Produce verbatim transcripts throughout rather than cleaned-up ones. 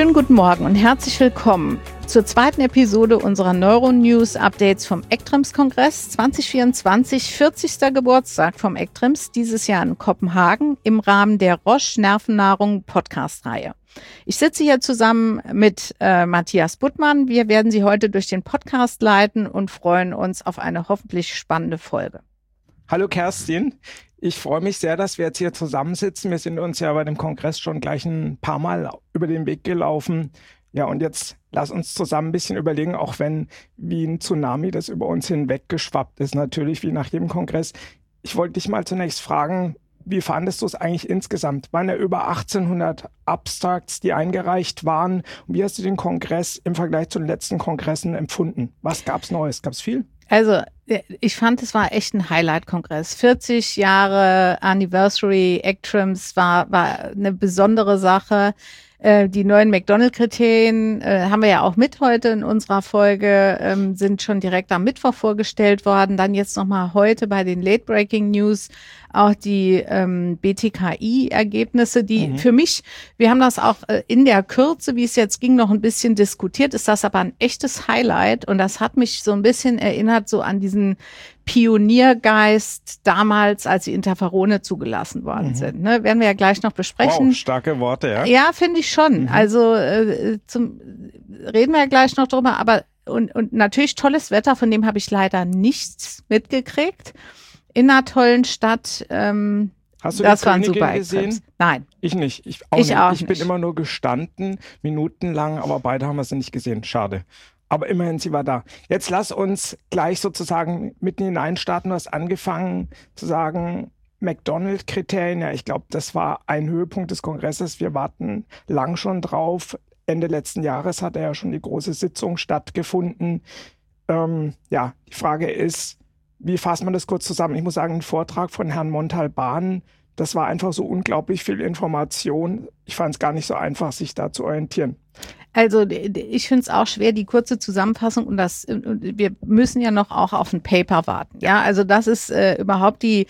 Schönen guten Morgen und herzlich willkommen zur zweiten Episode unserer Neuro-News-Updates vom ECTRIMS-Kongress zwanzig vierundzwanzig, vierzigster Geburtstag vom ECTRIMS, dieses Jahr in Kopenhagen im Rahmen der Roche Nervennahrung Podcast-Reihe. Ich sitze hier zusammen mit äh, Matthias Buttmann. Wir werden Sie heute durch den Podcast leiten und freuen uns auf eine hoffentlich spannende Folge. Hallo Kerstin, ich freue mich sehr, dass wir jetzt hier zusammensitzen. Wir sind uns ja bei dem Kongress schon gleich ein paar Mal über den Weg gelaufen. Ja, und jetzt lass uns zusammen ein bisschen überlegen, auch wenn wie ein Tsunami das über uns hinweggeschwappt ist, natürlich wie nach jedem Kongress. Ich wollte dich mal zunächst fragen, wie fandest du es eigentlich insgesamt? Waren ja über achtzehnhundert Abstracts, die eingereicht waren. Und wie hast du den Kongress im Vergleich zu den letzten Kongressen empfunden? Was gab's Neues? Gab's viel? Also ich fand, es war echt ein Highlight-Kongress. vierzig Jahre Anniversary ECTRIMS war, war eine besondere Sache. Äh, die neuen McDonald-Kriterien äh, haben wir ja auch mit heute in unserer Folge, ähm, sind schon direkt am Mittwoch vorgestellt worden. Dann jetzt nochmal heute bei den Late Breaking News auch die ähm, B T K I-Ergebnisse, die mhm. für mich, wir haben das auch äh, in der Kürze, wie es jetzt ging, noch ein bisschen diskutiert, ist das aber ein echtes Highlight und das hat mich so ein bisschen erinnert so an diesen Pioniergeist damals, als die Interferone zugelassen worden mhm. sind. Ne? Werden wir ja gleich noch besprechen. Wow, starke Worte, ja. Ja, finde ich schon. Mhm. Also äh, zum, reden wir ja gleich noch drüber, aber und, und natürlich tolles Wetter, von dem habe ich leider nichts mitgekriegt. In einer tollen Stadt. Ähm, Hast du das die waren Königin super gesehen? Extrems. Nein. Ich nicht. Ich auch ich nicht. Auch ich bin nicht. immer nur gestanden, minutenlang, aber beide haben wir sie nicht gesehen. Schade. Aber immerhin, sie war da. Jetzt lass uns gleich sozusagen mitten hineinstarten. Du hast angefangen zu sagen, McDonald-Kriterien. Ja, ich glaube, das war ein Höhepunkt des Kongresses. Wir warten lang schon drauf. Ende letzten Jahres hat ja schon die große Sitzung stattgefunden. Ähm, ja, die Frage ist, wie fasst man das kurz zusammen? Ich muss sagen, ein Vortrag von Herrn Montalban, das war einfach so unglaublich viel Information. Ich fand es gar nicht so einfach, sich da zu orientieren. Also ich finde es auch schwer, die kurze Zusammenfassung und das, und wir müssen ja noch auch auf ein Paper warten. Ja, also das ist äh, überhaupt die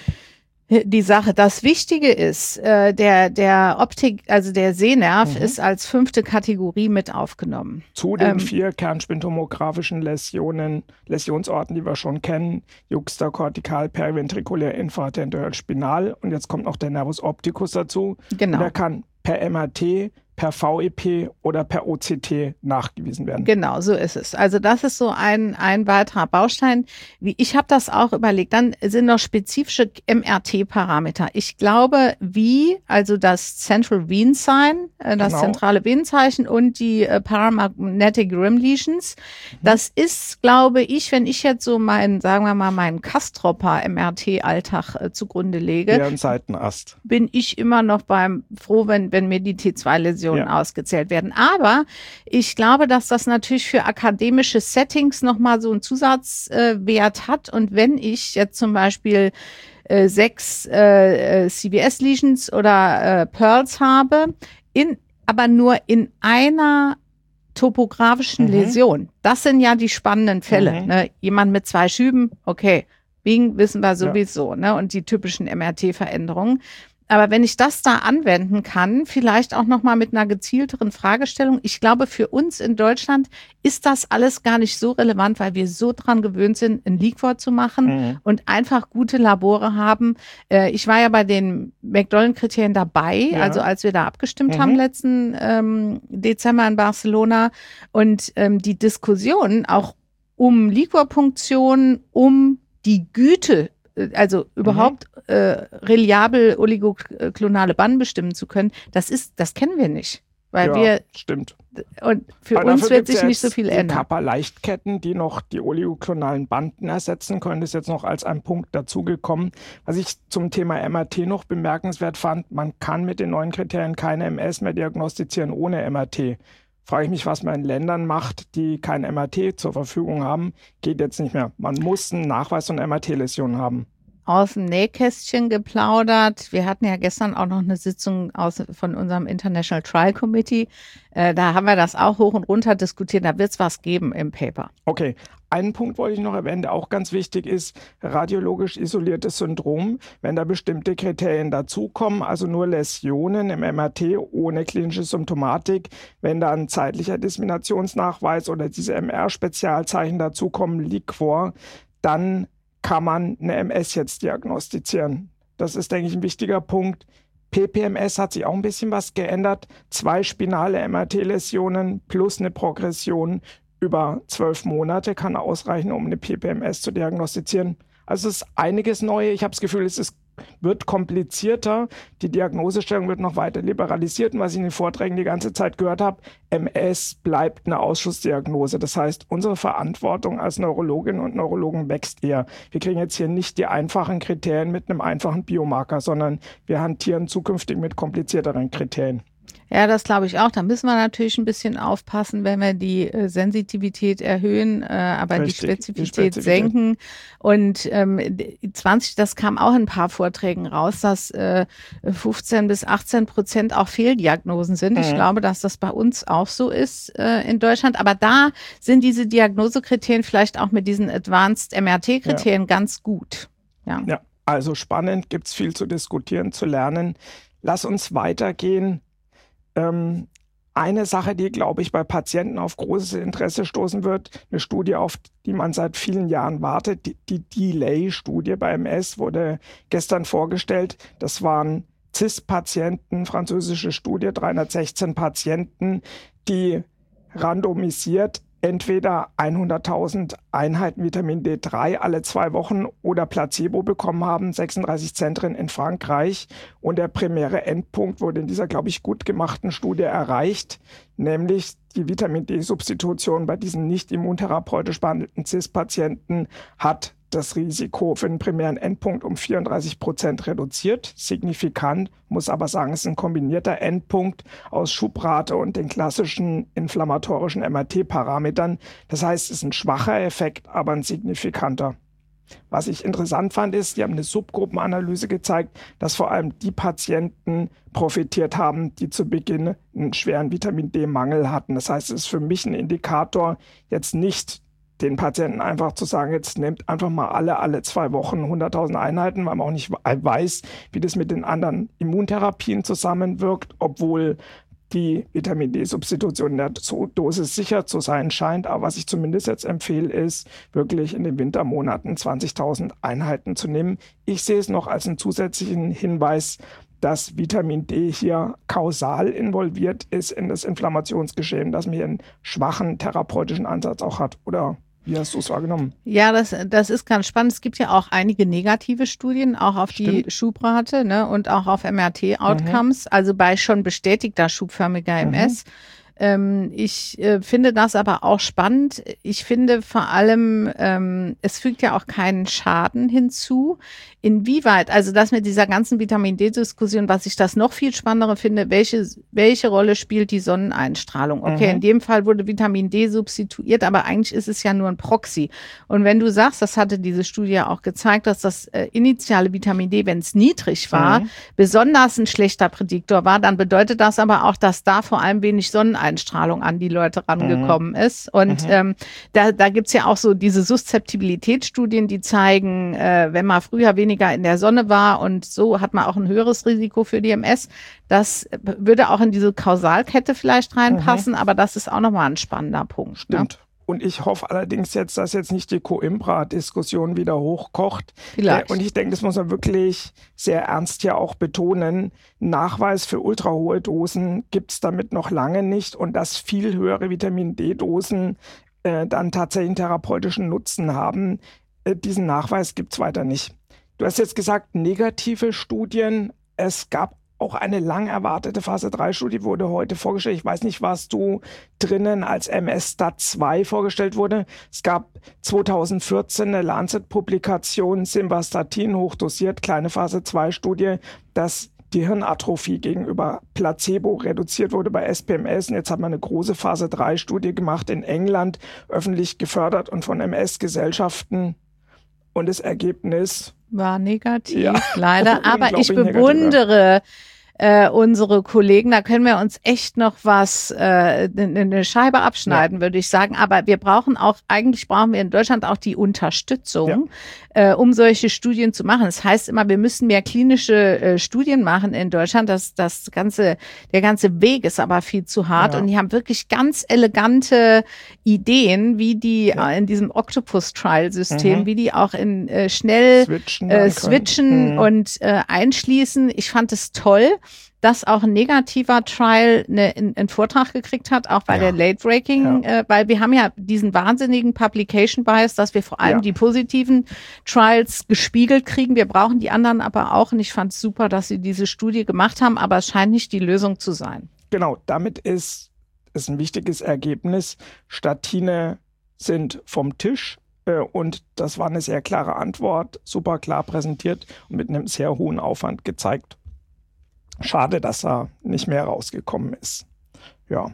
die Sache. Das Wichtige ist, äh, der der Optik, also der Sehnerv mhm. ist als fünfte Kategorie mit aufgenommen. Zu den ähm, vier kernspintomografischen Läsionen, Läsionsorten, die wir schon kennen, Juxta, Kortikal, Periventrikulär, Infratentorial, Spinal. Und jetzt kommt noch der Nervus opticus dazu. Genau. Der kann per M R T, per V E P oder per O C T nachgewiesen werden. Genau, so ist es. Also das ist so ein ein weiterer Baustein. Wie ich habe das auch überlegt. Dann sind noch spezifische M R T-Parameter. Ich glaube, wie also das Central Vein Sign, äh, das genau. zentrale Venenzeichen und die äh, Paramagnetic Rim Lesions. Mhm. Das ist, glaube ich, wenn ich jetzt so meinen, sagen wir mal, meinen Kastropper M R T-Alltag äh, zugrunde lege, ja, ein Seitenast. Bin ich immer noch beim froh, wenn wenn mir die T zwei Läsionen Ja. ausgezählt werden. Aber ich glaube, dass das natürlich für akademische Settings nochmal so einen Zusatzwert äh, hat. Und wenn ich jetzt zum Beispiel äh, sechs äh, C V S-Lesions oder äh, Pearls habe, in, aber nur in einer topografischen mhm. Läsion. Das sind ja die spannenden Fälle. Mhm. Ne? Jemand mit zwei Schüben, okay, Wing wissen wir sowieso, ja. ne? Und die typischen M R T-Veränderungen. Aber wenn ich das da anwenden kann, vielleicht auch nochmal mit einer gezielteren Fragestellung. Ich glaube, für uns in Deutschland ist das alles gar nicht so relevant, weil wir so dran gewöhnt sind, ein Leakwort zu machen mhm. und einfach gute Labore haben. Äh, ich war ja bei den McDonald-Kriterien dabei, ja. also als wir da abgestimmt mhm. haben letzten ähm, Dezember in Barcelona. Und ähm, die Diskussion auch um Liquorpunktion, um die Güte, also überhaupt mhm. äh, reliabel oligoklonale Banden bestimmen zu können, das ist, das kennen wir nicht. Weil ja, wir stimmt. Und für Aber uns wird sich nicht so viel ändern. Die Kappa-Leichtketten, die noch die oligoklonalen Banden ersetzen können, ist jetzt noch als ein Punkt dazugekommen. Was ich zum Thema M R T noch bemerkenswert fand, man kann mit den neuen Kriterien keine M S mehr diagnostizieren ohne M R T. Frage ich mich, was man in Ländern macht, die kein M R T zur Verfügung haben, geht jetzt nicht mehr. Man muss einen Nachweis von M R T-Läsionen haben. aus dem Nähkästchen geplaudert. Wir hatten ja gestern auch noch eine Sitzung aus, von unserem International Trial Committee. Äh, da haben wir das auch hoch und runter diskutiert. Da wird es was geben im Paper. Okay. Einen Punkt wollte ich noch erwähnen, der auch ganz wichtig ist, radiologisch isoliertes Syndrom. Wenn da bestimmte Kriterien dazukommen, also nur Läsionen im M R T ohne klinische Symptomatik, wenn da ein zeitlicher Disseminationsnachweis oder diese M R-Spezialzeichen dazukommen, Liquor, dann kann man eine M S jetzt diagnostizieren. Das ist, denke ich, ein wichtiger Punkt. P P M S hat sich auch ein bisschen was geändert. Zwei spinale M R T-Läsionen plus eine Progression über zwölf Monate kann ausreichen, um eine P P M S zu diagnostizieren. Also es ist einiges Neue. Ich habe das Gefühl, es ist, wird komplizierter. Die Diagnosestellung wird noch weiter liberalisiert. Und was ich in den Vorträgen die ganze Zeit gehört habe, M S bleibt eine Ausschussdiagnose. Das heißt, unsere Verantwortung als Neurologinnen und Neurologen wächst eher. Wir kriegen jetzt hier nicht die einfachen Kriterien mit einem einfachen Biomarker, sondern wir hantieren zukünftig mit komplizierteren Kriterien. Ja, das glaube ich auch. Da müssen wir natürlich ein bisschen aufpassen, wenn wir die äh, Sensitivität erhöhen, äh, aber Richtig, die, Spezifität die Spezifität senken. Und ähm, zwanzig, das kam auch in ein paar Vorträgen raus, dass äh, fünfzehn bis achtzehn Prozent auch Fehldiagnosen sind. Mhm. Ich glaube, dass das bei uns auch so ist äh, in Deutschland. Aber da sind diese Diagnosekriterien vielleicht auch mit diesen Advanced M R T-Kriterien ja. ganz gut. Ja. ja, also spannend, gibt es viel zu diskutieren, zu lernen. Lass uns weitergehen. Ähm, eine Sache, die, glaube ich, bei Patienten auf großes Interesse stoßen wird, eine Studie, auf die man seit vielen Jahren wartet, die, die Delay-Studie bei M S wurde gestern vorgestellt. Das waren C I S-Patienten, französische Studie, dreihundertsechzehn Patienten, die randomisiert entweder hunderttausend Einheiten Vitamin D drei alle zwei Wochen oder Placebo bekommen haben, sechsunddreißig Zentren in Frankreich. Und der primäre Endpunkt wurde in dieser, glaube ich, gut gemachten Studie erreicht, nämlich die Vitamin D-Substitution bei diesen nicht immuntherapeutisch behandelten C I S-Patienten hat das Risiko für den primären Endpunkt um vierunddreißig Prozent reduziert, signifikant, muss aber sagen, es ist ein kombinierter Endpunkt aus Schubrate und den klassischen inflammatorischen M R T-Parametern. Das heißt, es ist ein schwacher Effekt, aber ein signifikanter. Was ich interessant fand, ist, die haben eine Subgruppenanalyse gezeigt, dass vor allem die Patienten profitiert haben, die zu Beginn einen schweren Vitamin D-Mangel hatten. Das heißt, es ist für mich ein Indikator, jetzt nicht den Patienten einfach zu sagen, jetzt nehmt einfach mal alle, alle zwei Wochen hunderttausend Einheiten, weil man auch nicht weiß, wie das mit den anderen Immuntherapien zusammenwirkt, obwohl die Vitamin D-Substitution in der Dosis sicher zu sein scheint. Aber was ich zumindest jetzt empfehle, ist, wirklich in den Wintermonaten zwanzigtausend Einheiten zu nehmen. Ich sehe es noch als einen zusätzlichen Hinweis, dass Vitamin D hier kausal involviert ist in das Inflammationsgeschehen, dass man hier einen schwachen therapeutischen Ansatz auch hat. Oder wie hast du es wahrgenommen? Ja, das, das ist ganz spannend. Es gibt ja auch einige negative Studien, auch auf Stimmt. die Schubrate, ne, und auch auf M R T-Outcomes, mhm. also bei schon bestätigter schubförmiger M S. Mhm. Ähm, ich äh, finde das aber auch spannend. Ich finde vor allem, ähm, es fügt ja auch keinen Schaden hinzu. Inwieweit, also das mit dieser ganzen Vitamin D-Diskussion, was ich das noch viel spannender finde, welche, welche Rolle spielt die Sonneneinstrahlung? Okay, mhm. in dem Fall wurde Vitamin D substituiert, aber eigentlich ist es ja nur ein Proxy. Und wenn du sagst, das hatte diese Studie auch gezeigt, dass das äh, initiale Vitamin D, wenn es niedrig war, mhm. besonders ein schlechter Prädiktor war, dann bedeutet das aber auch, dass da vor allem wenig Sonneneinstrahlung an die Leute rangekommen mhm. ist. Und mhm. ähm, da, da gibt's ja auch so diese Suszeptibilitätsstudien, die zeigen, äh, wenn man früher weniger in der Sonne war und so hat man auch ein höheres Risiko für die M S. Das würde auch in diese Kausalkette vielleicht reinpassen, mhm. aber das ist auch nochmal ein spannender Punkt. Stimmt. Ne? Und ich hoffe allerdings jetzt, dass jetzt nicht die Coimbra-Diskussion wieder hochkocht. Vielleicht. Und ich denke, das muss man wirklich sehr ernst hier auch betonen. Nachweis für ultrahohe Dosen gibt es damit noch lange nicht. Und dass viel höhere Vitamin-D-Dosen äh, dann tatsächlich einen therapeutischen Nutzen haben, äh, diesen Nachweis gibt es weiter nicht. Du hast jetzt gesagt, negative Studien. Es gab auch eine lang erwartete Phase drei Studie, wurde heute vorgestellt. Ich weiß nicht, was du drinnen als M S-Stat zwei vorgestellt wurde. Es gab zweitausendvierzehn eine Lancet-Publikation, Simvastatin hochdosiert, kleine Phase zwei Studie, dass die Hirnatrophie gegenüber Placebo reduziert wurde bei S P M S. Und jetzt hat man eine große Phase drei Studie gemacht in England, öffentlich gefördert und von M S-Gesellschaften. Und das Ergebnis war negativ, ja, leider. Aber ich bewundere äh, unsere Kollegen. Da können wir uns echt noch was, äh, eine Scheibe abschneiden, ja. würde ich sagen. Aber wir brauchen auch, eigentlich brauchen wir in Deutschland auch die Unterstützung, ja. äh, um solche Studien zu machen. Das heißt immer, wir müssen mehr klinische äh, Studien machen in Deutschland. Das, das ganze, der ganze Weg ist aber viel zu hart. Ja. Und die haben wirklich ganz elegante Ideen, wie die ja. äh, in diesem Octopus-Trial-System, mhm. wie die auch in äh, schnell switchen, äh, switchen mhm. und äh, einschließen. Ich fand es toll, dass auch ein negativer Trial eine, einen Vortrag gekriegt hat, auch bei ja. der Late Breaking, ja. äh, weil wir haben ja diesen wahnsinnigen Publication Bias, dass wir vor allem ja. die positiven Trials gespiegelt kriegen. Wir brauchen die anderen aber auch. Und ich fand es super, dass sie diese Studie gemacht haben, aber es scheint nicht die Lösung zu sein. Genau, damit ist es ein wichtiges Ergebnis. Statine sind vom Tisch. äh, Und das war eine sehr klare Antwort, super klar präsentiert und mit einem sehr hohen Aufwand gezeigt. Schade, dass er nicht mehr rausgekommen ist. Ja.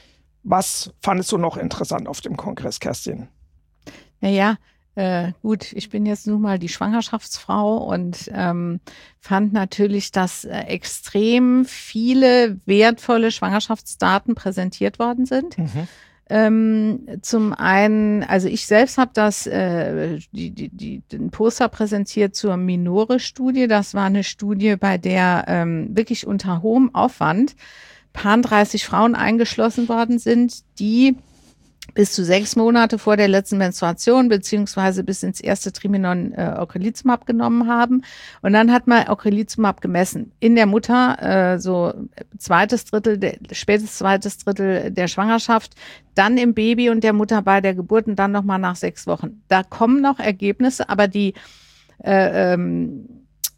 Was fandest du noch interessant auf dem Kongress, Kerstin? Naja, äh, gut, ich bin jetzt nun mal die Schwangerschaftsfrau und ähm, fand natürlich, dass äh, extrem viele wertvolle Schwangerschaftsdaten präsentiert worden sind. Mhm. Ähm, zum einen, also ich selbst habe das, äh, die, die, die, den Poster präsentiert zur Minore-Studie. Das war eine Studie, bei der ähm, wirklich unter hohem Aufwand paarunddreißig Frauen eingeschlossen worden sind, die bis zu sechs Monate vor der letzten Menstruation beziehungsweise bis ins erste Triminon äh, Ocrelizumab genommen haben. Und dann hat man Ocrelizumab gemessen in der Mutter, äh, so zweites Drittel, der, spätes zweites Drittel der Schwangerschaft, dann im Baby und der Mutter bei der Geburt und dann nochmal nach sechs Wochen. Da kommen noch Ergebnisse, aber die äh, ähm,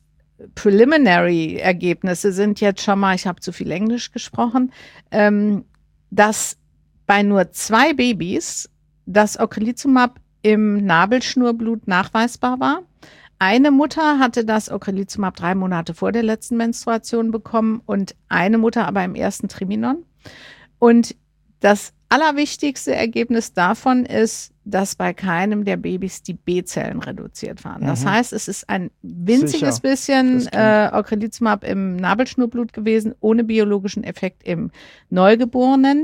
Preliminary-Ergebnisse sind jetzt schon mal, ich habe zu viel Englisch gesprochen, ähm, dass bei nur zwei Babys das Ocrelizumab im Nabelschnurblut nachweisbar war. Eine Mutter hatte das Ocrelizumab drei Monate vor der letzten Menstruation bekommen und eine Mutter aber im ersten Triminon. Und das allerwichtigste Ergebnis davon ist, dass bei keinem der Babys die B-Zellen reduziert waren. Mhm. Das heißt, es ist ein winziges Sicher. bisschen äh, Ocrelizumab im Nabelschnurblut gewesen, ohne biologischen Effekt im Neugeborenen.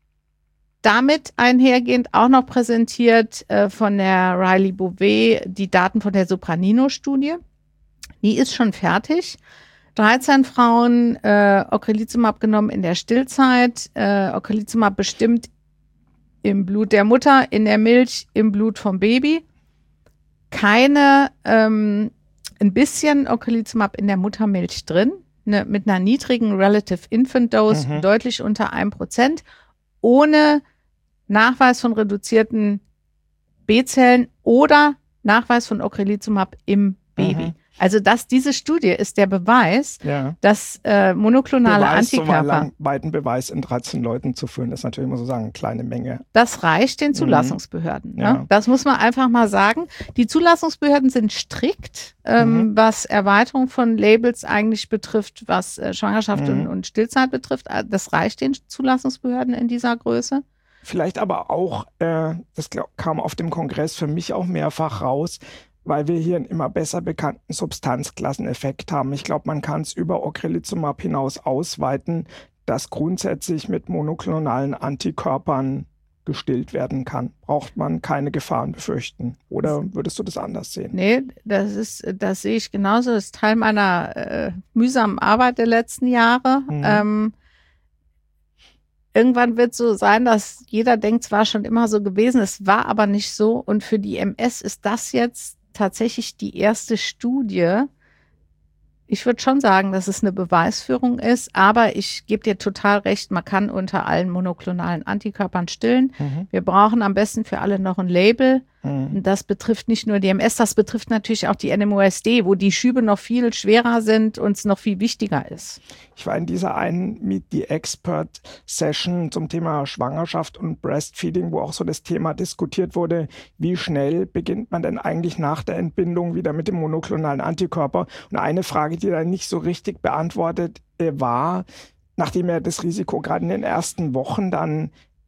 Damit einhergehend auch noch präsentiert äh, von der Riley Bouvet die Daten von der Sopranino-Studie. Die ist schon fertig. dreizehn Frauen äh, Ocrelizumab genommen in der Stillzeit. Äh, Ocrelizumab bestimmt im Blut der Mutter, in der Milch, im Blut vom Baby. Keine, ähm, ein bisschen Ocrelizumab in der Muttermilch drin, ne, mit einer niedrigen Relative Infant Dose, mhm. deutlich unter einem Prozent, ohne Nachweis von reduzierten B-Zellen oder Nachweis von Ocrelizumab im Baby. Mhm. Also dass diese Studie ist der Beweis, ja. dass äh, monoklonale Beweis, Antikörper... So weiten Beweis in dreizehn Leuten zu führen, ist natürlich, muss man sagen, eine kleine Menge. Das reicht den Zulassungsbehörden. Mhm. Ne? Ja. Das muss man einfach mal sagen. Die Zulassungsbehörden sind strikt, ähm, mhm. was Erweiterung von Labels eigentlich betrifft, was äh, Schwangerschaft mhm. und, und Stillzeit betrifft. Das reicht den Zulassungsbehörden in dieser Größe. Vielleicht aber auch, äh, das glaub, kam auf dem Kongress für mich auch mehrfach raus, weil wir hier einen immer besser bekannten Substanzklasseneffekt haben. Ich glaube, man kann es über Ocrelizumab hinaus ausweiten, dass grundsätzlich mit monoklonalen Antikörpern gestillt werden kann. Braucht man keine Gefahren befürchten. Oder würdest du das anders sehen? Nee, das ist, das sehe ich genauso. Das ist Teil meiner äh, mühsamen Arbeit der letzten Jahre. Mhm. Ähm, Irgendwann wird es so sein, dass jeder denkt, es war schon immer so gewesen, es war aber nicht so. Und für die M S ist das jetzt tatsächlich die erste Studie. Ich würde schon sagen, dass es eine Beweisführung ist, aber ich gebe dir total recht, man kann unter allen monoklonalen Antikörpern stillen. Mhm. Wir brauchen am besten für alle noch ein Label. Mhm. Das betrifft nicht nur die M S, das betrifft natürlich auch die N M O S D, wo die Schübe noch viel schwerer sind und es noch viel wichtiger ist. Ich war in dieser einen Meet the Expert Session zum Thema Schwangerschaft und Breastfeeding, wo auch so das Thema diskutiert wurde, wie schnell beginnt man denn eigentlich nach der Entbindung wieder mit dem monoklonalen Antikörper? Und eine Frage, die da nicht so richtig beantwortet war, nachdem ja das Risiko gerade in den ersten Wochen dann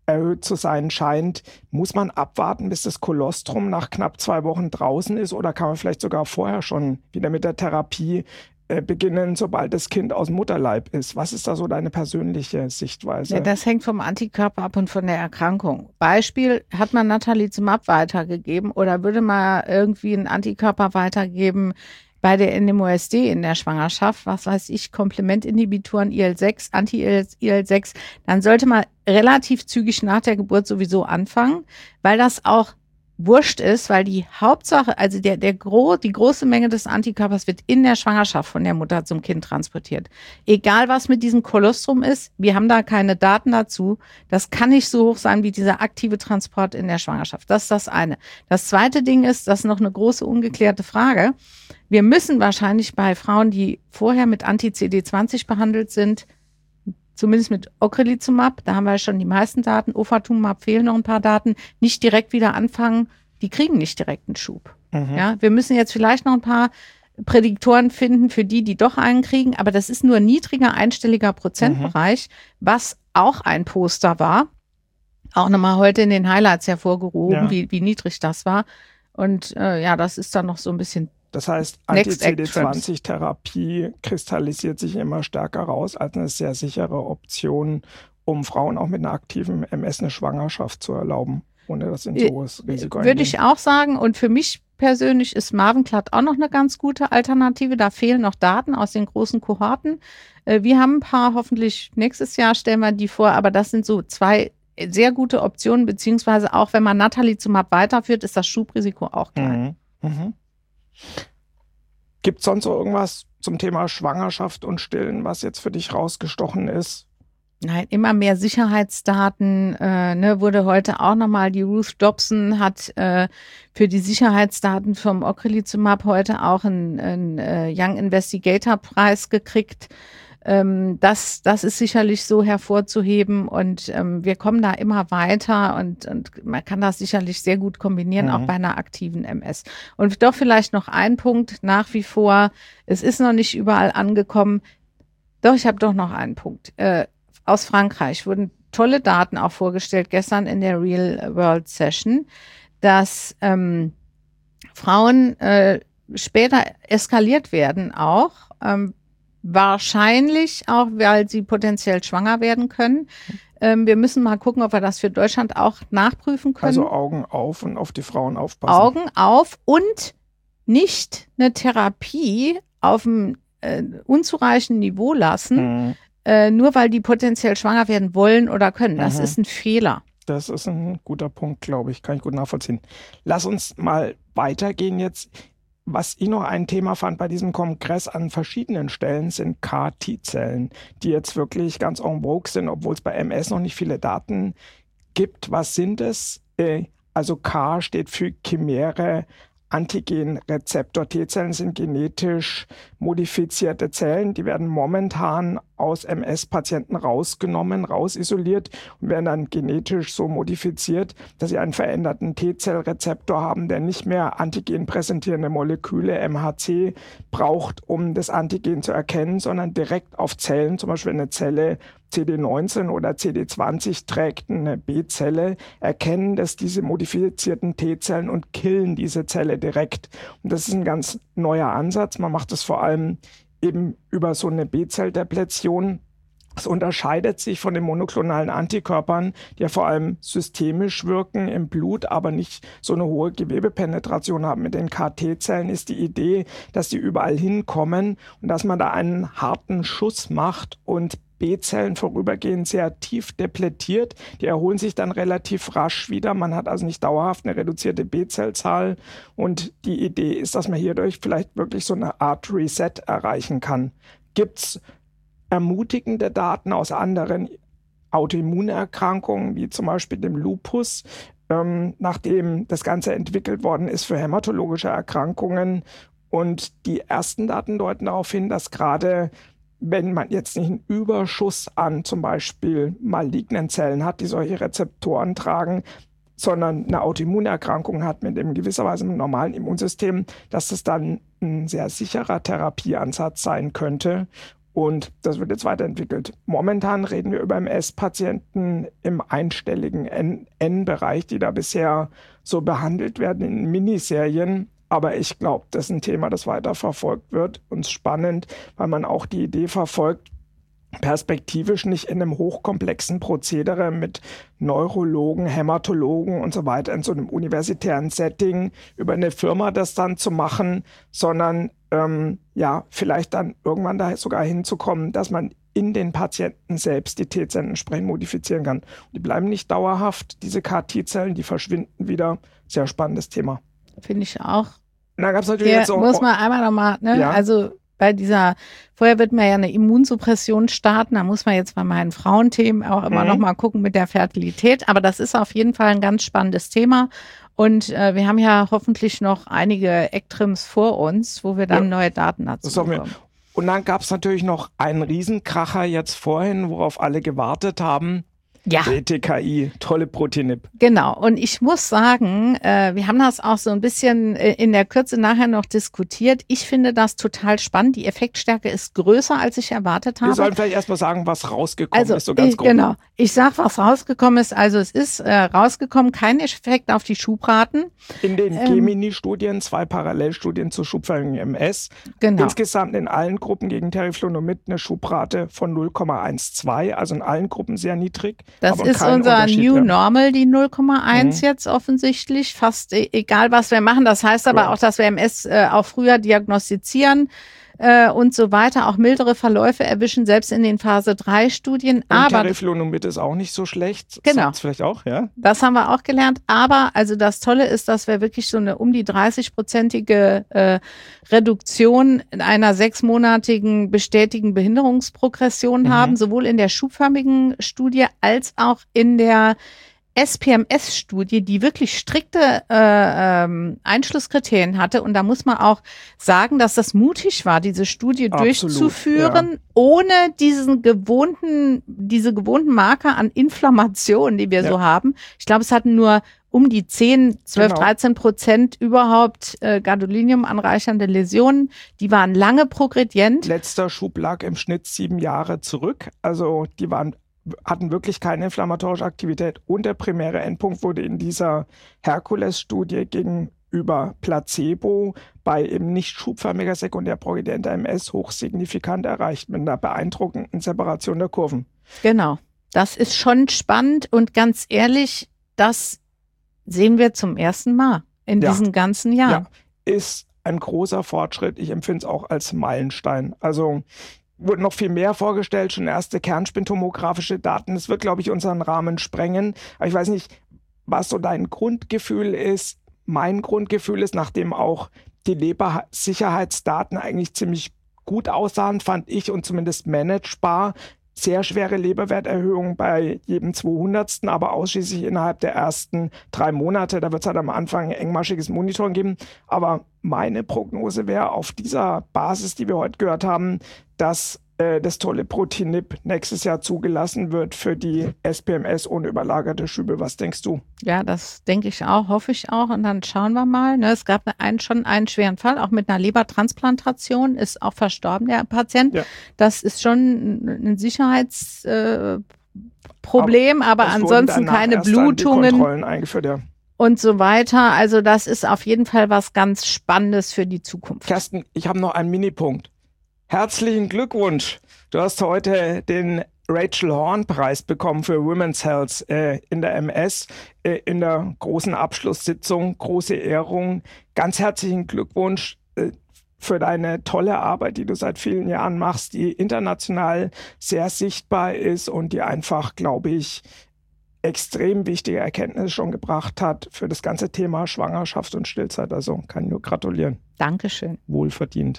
erhöht zu sein scheint. Muss man abwarten, bis das Kolostrum nach knapp zwei Wochen draußen ist, oder kann man vielleicht sogar vorher schon wieder mit der Therapie äh, beginnen, sobald das Kind aus dem Mutterleib ist? Was ist da so deine persönliche Sichtweise? Ja, das hängt vom Antikörper ab und von der Erkrankung. Beispiel, hat man Natalizumab weitergegeben oder würde man irgendwie einen Antikörper weitergeben bei der N M O S D in der Schwangerschaft, was weiß ich, Komplementinhibitoren, I L sechs, Anti-I L sechs, dann sollte man relativ zügig nach der Geburt sowieso anfangen, weil das auch wurscht ist, weil die Hauptsache, also der, der gro die große Menge des Antikörpers wird in der Schwangerschaft von der Mutter zum Kind transportiert. Egal, was mit diesem Kolostrum ist, wir haben da keine Daten dazu. Das kann nicht so hoch sein wie dieser aktive Transport in der Schwangerschaft. Das ist das eine. Das zweite Ding ist, das ist noch eine große ungeklärte Frage. Wir müssen wahrscheinlich bei Frauen, die vorher mit Anti-C D zwanzig behandelt sind, zumindest mit Ocrelizumab, da haben wir schon die meisten Daten, Ofatumumab fehlen noch ein paar Daten, nicht direkt wieder anfangen, die kriegen nicht direkt einen Schub. Mhm. Ja, wir müssen jetzt vielleicht noch ein paar Prädiktoren finden für die, die doch einen kriegen, aber das ist nur ein niedriger, einstelliger Prozentbereich, mhm. was auch ein Poster war, auch nochmal heute in den Highlights hervorgehoben, ja. wie, wie niedrig das war. Und äh, ja, das ist dann noch so ein bisschen. Das heißt, Anti-C D zwanzig-Therapie kristallisiert sich immer stärker raus als eine sehr sichere Option, um Frauen auch mit einer aktiven M S eine Schwangerschaft zu erlauben, ohne dass sie ein so hohes Risiko eingehen. Würde ich auch sagen. Und für mich persönlich ist Mavenclad auch noch eine ganz gute Alternative. Da fehlen noch Daten aus den großen Kohorten. Wir haben ein paar, hoffentlich nächstes Jahr stellen wir die vor, aber das sind so zwei sehr gute Optionen, beziehungsweise auch wenn man Natalizumab weiterführt, ist das Schubrisiko auch klein. Mhm. Mhm. Gibt es sonst so irgendwas zum Thema Schwangerschaft und Stillen, was jetzt für dich rausgestochen ist? Nein, immer mehr Sicherheitsdaten. Äh, ne, wurde heute auch nochmal, die Ruth Dobson hat äh, für die Sicherheitsdaten vom Ocrelizumab heute auch einen, einen äh, Young Investigator Preis gekriegt. Ähm, das, das ist sicherlich so hervorzuheben und ähm, wir kommen da immer weiter und, und man kann das sicherlich sehr gut kombinieren, mhm. auch bei einer aktiven M S. Und doch vielleicht noch ein Punkt nach wie vor, es ist noch nicht überall angekommen, doch ich habe doch noch einen Punkt. Äh, aus Frankreich wurden tolle Daten auch vorgestellt, gestern in der Real World Session, dass ähm, Frauen äh, später eskaliert werden auch, ähm, wahrscheinlich auch, weil sie potenziell schwanger werden können. Ähm, wir müssen mal gucken, ob wir das für Deutschland auch nachprüfen können. Also Augen auf und auf die Frauen aufpassen. Augen auf und nicht eine Therapie auf einem äh, unzureichenden Niveau lassen, mhm. äh, nur weil die potenziell schwanger werden wollen oder können. Das mhm. ist ein Fehler. Das ist ein guter Punkt, glaube ich. Kann ich gut nachvollziehen. Lass uns mal weitergehen jetzt. Was ich noch ein Thema fand bei diesem Kongress an verschiedenen Stellen, sind C A R T-Zellen, die jetzt wirklich ganz en vogue sind, obwohl es bei M S noch nicht viele Daten gibt. Was sind es? Also C A R steht für chimäre Antigenrezeptor-T-Zellen, sind genetisch modifizierte Zellen. Die werden momentan aus M S-Patienten rausgenommen, rausisoliert und werden dann genetisch so modifiziert, dass sie einen veränderten T-Zellrezeptor haben, der nicht mehr antigenpräsentierende Moleküle, M H C, braucht, um das Antigen zu erkennen, sondern direkt auf Zellen, zum Beispiel eine Zelle C D neunzehn oder C D zwanzig trägt eine B-Zelle, erkennen das diese modifizierten T-Zellen und killen diese Zelle direkt. Und das ist ein ganz neuer Ansatz. Man macht es vor allem eben über so eine B-Zell-Depletion. Es unterscheidet sich von den monoklonalen Antikörpern, die ja vor allem systemisch wirken im Blut, aber nicht so eine hohe Gewebepenetration haben. Mit den C A R T-Zellen ist die Idee, dass die überall hinkommen und dass man da einen harten Schuss macht und B-Zellen vorübergehend sehr tief depletiert. Die erholen sich dann relativ rasch wieder. Man hat also nicht dauerhaft eine reduzierte B-Zellzahl. Und die Idee ist, dass man hierdurch vielleicht wirklich so eine Art Reset erreichen kann. Gibt es ermutigende Daten aus anderen Autoimmunerkrankungen, wie zum Beispiel dem Lupus, ähm, nachdem das Ganze entwickelt worden ist für hämatologische Erkrankungen. Und die ersten Daten deuten darauf hin, dass gerade wenn man jetzt nicht einen Überschuss an zum Beispiel malignen Zellen hat, die solche Rezeptoren tragen, sondern eine Autoimmunerkrankung hat mit einem gewisserweise einem normalen Immunsystem, dass das dann ein sehr sicherer Therapieansatz sein könnte. Und das wird jetzt weiterentwickelt. Momentan reden wir über M S-Patienten im einstelligen N-Bereich, die da bisher so behandelt werden in Miniserien. Aber ich glaube, das ist ein Thema, das weiter verfolgt wird. Und spannend, weil man auch die Idee verfolgt, perspektivisch nicht in einem hochkomplexen Prozedere mit Neurologen, Hämatologen und so weiter in so einem universitären Setting über eine Firma das dann zu machen, sondern ähm, ja, vielleicht dann irgendwann da sogar hinzukommen, dass man in den Patienten selbst die T-Zellen entsprechend modifizieren kann. Und die bleiben nicht dauerhaft, diese C A R T-Zellen, die verschwinden wieder. Sehr spannendes Thema. Finde ich auch. Und dann gab's natürlich Hier jetzt so, muss man einmal nochmal, ne, ja. also bei dieser, vorher wird man ja eine Immunsuppression starten, da muss man jetzt bei meinen Frauenthemen auch immer Mhm. noch mal gucken mit der Fertilität, aber das ist auf jeden Fall ein ganz spannendes Thema und äh, wir haben ja hoffentlich noch einige Ektrims vor uns, wo wir dann Ja. neue Daten dazu Das haben wir. bekommen. Und dann gab es natürlich noch einen Riesenkracher jetzt vorhin, worauf alle gewartet haben. Ja. B T K I, tolle Protinib. Genau. Und ich muss sagen, äh, wir haben das auch so ein bisschen äh, in der Kürze nachher noch diskutiert. Ich finde das total spannend. Die Effektstärke ist größer, als ich erwartet habe. Wir sollen vielleicht erstmal sagen, was rausgekommen Also, ist, so ganz ich, grob. genau. Ich sag, was rausgekommen ist. Also es ist äh, rausgekommen, kein Effekt auf die Schubraten. In den Ähm, Gemini-Studien, zwei Parallelstudien zur schubförmigen M S. Genau. Insgesamt in allen Gruppen gegen Teriflunomid eine Schubrate von null Komma zwölf, also in allen Gruppen sehr niedrig. Das aber ist kein unser Unterschied, New ja. Normal, die null Komma eins Mhm. jetzt offensichtlich. Fast e egal, was wir machen. Das heißt aber Ja. auch, dass wir M S äh, auch früher diagnostizieren äh, und so weiter. Auch mildere Verläufe erwischen, selbst in den Phase drei Studien. Und Aber Teriflunomid ist auch nicht so schlecht. Genau. Sagt's vielleicht auch, ja? das haben wir auch gelernt. Aber also das Tolle ist, dass wir wirklich so eine um die dreißig-prozentige äh, Reduktion in einer sechsmonatigen bestätigten Behinderungsprogression Mhm. haben, sowohl in der schubförmigen Studie als auch in der S P M S-Studie, die wirklich strikte äh, ähm, Einschlusskriterien hatte. Und da muss man auch sagen, dass das mutig war, diese Studie Absolut, durchzuführen, ohne diesen gewohnten, diese gewohnten Marker an Inflammation, die wir Ja. so haben. Ich glaube, es hatten nur um die zehn, zwölf, Genau. dreizehn Prozent überhaupt äh, Gadolinium anreichernde Läsionen. Die waren lange progredient. Letzter Schub lag im Schnitt sieben Jahre zurück. Also die waren, hatten wirklich keine inflammatorische Aktivität. Und der primäre Endpunkt wurde in dieser Herkules-Studie gegenüber Placebo bei eben nicht schubförmiger sekundärprogedienter M S hochsignifikant erreicht mit einer beeindruckenden Separation der Kurven. Genau. Das ist schon spannend und ganz ehrlich, das sehen wir zum ersten Mal in Ja. diesen ganzen Jahren. Ja, ist ein großer Fortschritt. Ich empfinde es auch als Meilenstein. Also wurde noch viel mehr vorgestellt, schon erste kernspintomografische Daten. Das wird, glaube ich, unseren Rahmen sprengen. Aber ich weiß nicht, was so dein Grundgefühl ist. Mein Grundgefühl ist, nachdem auch die Lebersicherheitsdaten eigentlich ziemlich gut aussahen, fand ich, und zumindest managebar, sehr schwere Leberwerterhöhung bei jedem zweihundertsten, aber ausschließlich innerhalb der ersten drei Monate. Da wird es halt am Anfang engmaschiges Monitoring geben. Aber meine Prognose wäre auf dieser Basis, die wir heute gehört haben, dass äh, das tolle Protinib nächstes Jahr zugelassen wird für die S P M S ohne überlagerte Schübe. Was denkst du? Ja, das denke ich auch, hoffe ich auch. Und dann schauen wir mal. Ne, es gab einen, schon einen schweren Fall, auch mit einer Lebertransplantation, ist auch verstorben, der Patient. Ja. Das ist schon ein Sicherheitsproblem, äh, Problem, aber, aber Es wurden ansonsten danach keine erst dann die Blutungen Kontrollen eingeführt, ja. und so weiter. Also das ist auf jeden Fall was ganz Spannendes für die Zukunft. Kerstin, ich habe noch einen Minipunkt. Herzlichen Glückwunsch. Du hast heute den Rachel Horn-Preis bekommen für Women's Health äh, in der M S, äh, in der großen Abschlusssitzung. Große Ehrung. Ganz herzlichen Glückwunsch äh, für deine tolle Arbeit, die du seit vielen Jahren machst, die international sehr sichtbar ist und die einfach, glaube ich, extrem wichtige Erkenntnisse schon gebracht hat für das ganze Thema Schwangerschaft und Stillzeit. Also kann ich nur gratulieren. Dankeschön. Wohlverdient.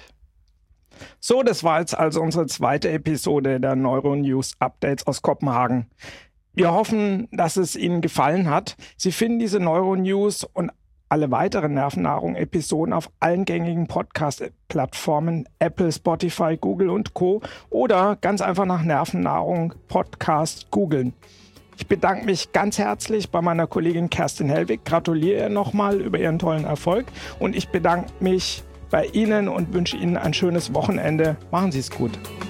So, das war jetzt also unsere zweite Episode der Neuronews Updates aus Kopenhagen. Wir hoffen, dass es Ihnen gefallen hat. Sie finden diese Neuronews und alle weiteren Nervennahrung-Episoden auf allen gängigen Podcast-Plattformen, Apple, Spotify, Google und Co. Oder ganz einfach nach Nervennahrung Podcast googeln. Ich bedanke mich ganz herzlich bei meiner Kollegin Kerstin Hellwig, gratuliere ihr nochmal über ihren tollen Erfolg und ich bedanke mich bei Ihnen und wünsche Ihnen ein schönes Wochenende. Machen Sie es gut.